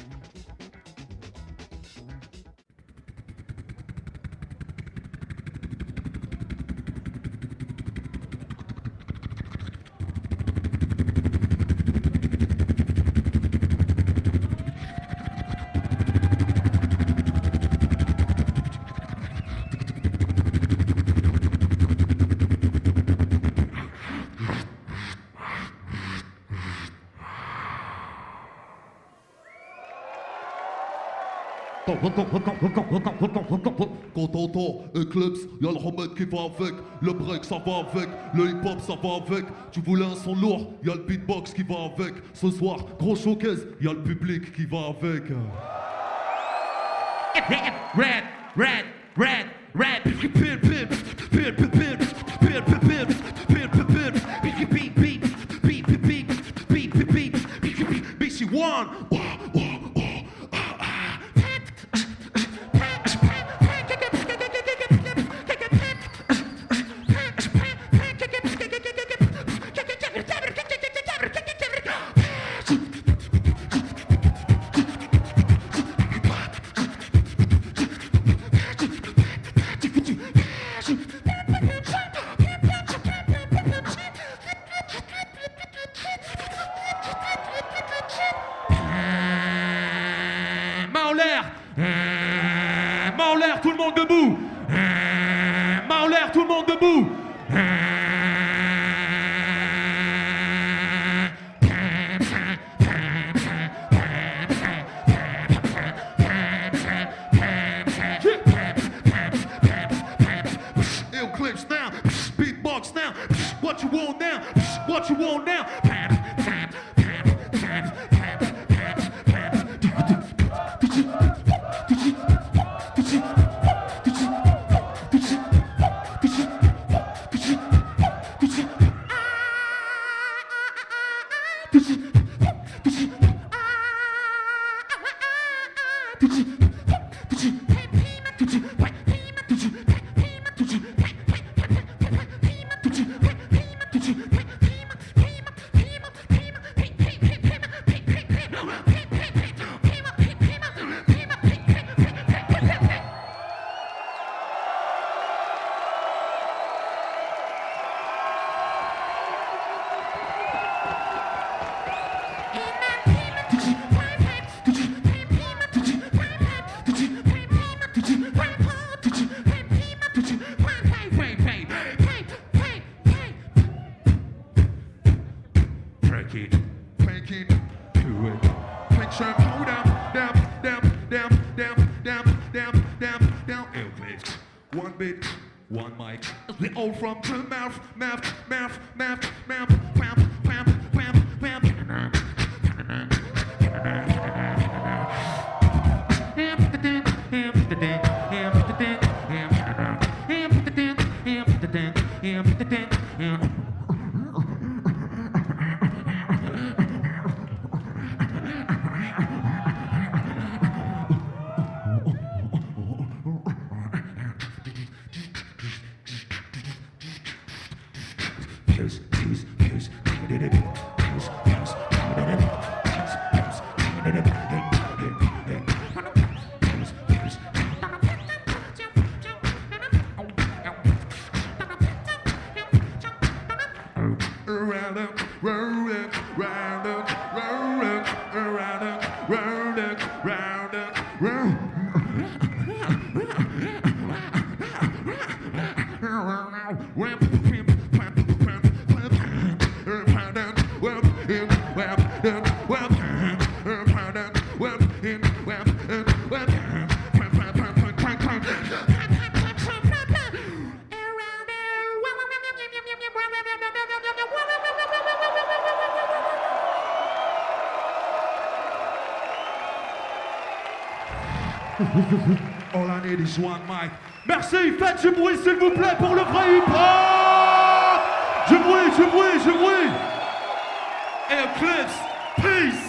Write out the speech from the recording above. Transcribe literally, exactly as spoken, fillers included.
Quand t'entends Eclipse, y'a le remède qui va avec, le break ça va avec, le hip hop ça va avec. Tu voulais un son lourd, y'a le beatbox qui va avec. Ce soir, gros showcase, y'a le public qui va avec. Red, red, red, red, pil, pil, pil, pil, pil, pil, pil, pil, pil, pil, pil, pil, beat, beat, beat, beat, beat, beat, beat, beat, beat, beat, she won. Main en l'air, tout le monde debout. Main en l'air, tout le monde debout. Eclipse now, beatbox now. What you want now? What you want now? One beat, one mic. We all from the mouth, mouth, mouth, mouth, mouth, wham, wham, wham, wham. All I need is one mic. Merci, faites du bruit s'il vous plaît pour le vrai hip-hop. Du bruit, du bruit, du bruit. Eclipse, peace.